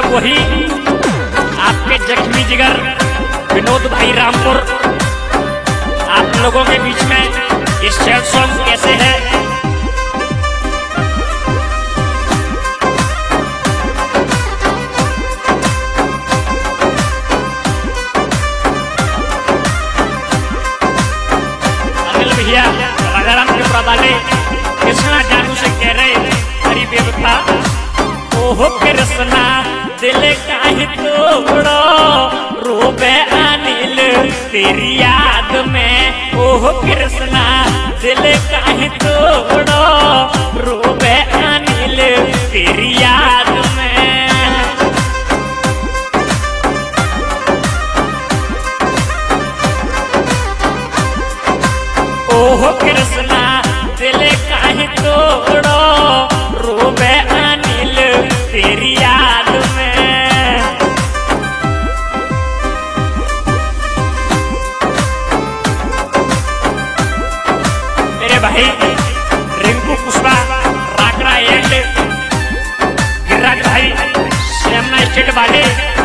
वही आपके जख्मी जिगर विनोद भाई रामपुर आप लोगों के बीच में ये सैड सॉन्ग कैसे है। अनिल भैया राजाराम के वाले कृष्णा जानू से कह रहे हरी बेवफा ओहो कृष्णा दिल काहे तोड़ो रोबे अनिल तेरी याद में। ओहो कृष्णा दिल काहे तोड़ो रोबे अनिल तेरी याद में। ओहो कृष्णा दिल काहे तोड़ो रोबे अनिल तेरी याद में। मेरे भाई रिंकू पुष्पा राकरा एंड गिरिराज भाई सेमना स्टेट वाले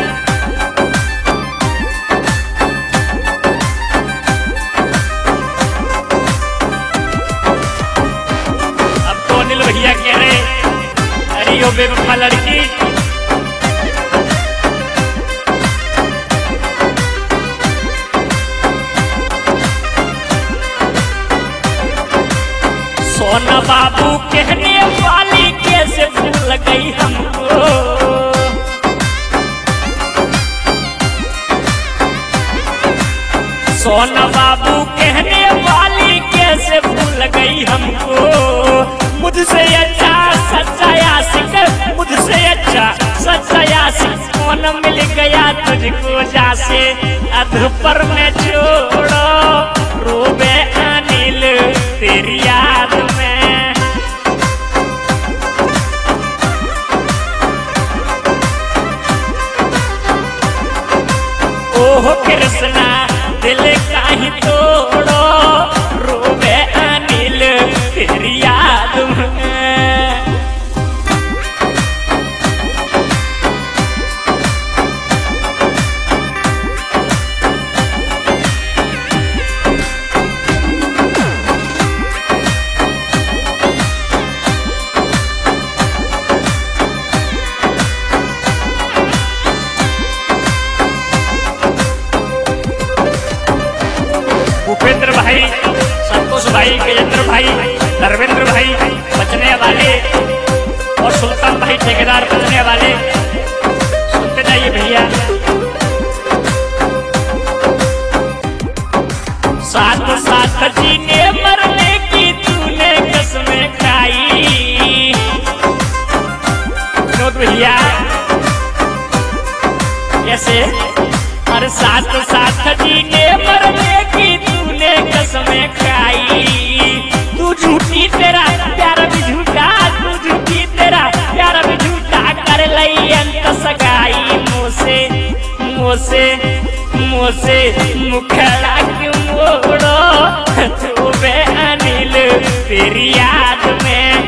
अब तो अनिल भैया कह रहे अरे यो बेवफा लड़की सोना बाबू कहने वाली कैसे भूल गई हमको। सोना बाबू कहने वाली कैसे भूल गई हमको। मुझसे अच्छा सच्चा आशिक मुझसे अच्छा सच्चा आशिक कौन मिल गया तुझको जासे अधपर में छोड़ो रोबे अनिल तेरी याद में। ओहो कृष्णा दिल काहे तोड़ो रोबे अनिल तेरी याद में। भूपेंद्र भाई संतोष भाई गजेंद्र भाई धर्मेंद्र भाई बचने वाले और सुल्तान भाई ठेकेदार बचने वाले सुनते जाइए भैया। साथ साथ जीने मरने की तूने कसमें खाई विनोद भैया कैसे हर साथ साथ जीने मरने की तूने कसमें खाई। तू झूठी तेरा प्यार भी झूठा तू झूठी तेरा प्यार भी झूठा कर लई अंत सगाई मोसे मोसे मोसे मुखड़ा क्यों मोड़ो तू बे अनिल तेरी याद में।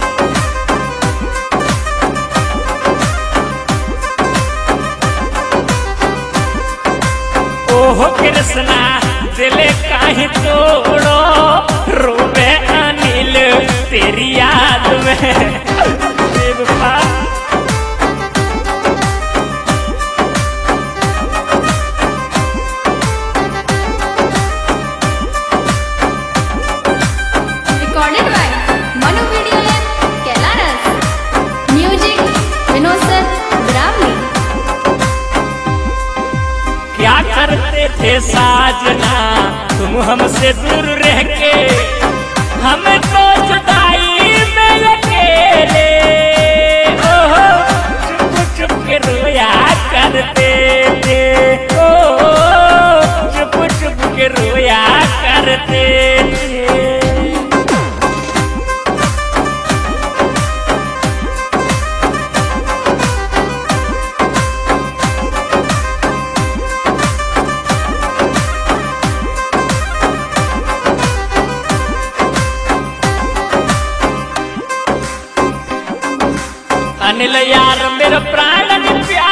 ओहो कृष्णा दिल काहे तोड़ो रोबे अनिल तेरी याद में। बेवफा recorded by Manu video lab Kailaras music Vinod sir Brahmani. क्या करते थे साजना तुम हमसे दूर रह के हम तो जुदाई में अकेले। ओहो चुप चुप के रोया करते थे ओहो चुप चुप के रोया करते थे। अनिल यार मेरा प्राण प्यार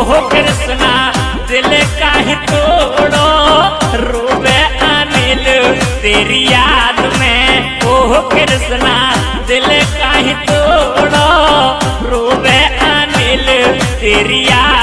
ओह कृष्णा दिल काहे तोड़ो, रोवे अनिल तेरी याद में। ओह कृष्णा दिल काहे तोड़ो, रोवे अनिल तेरी याद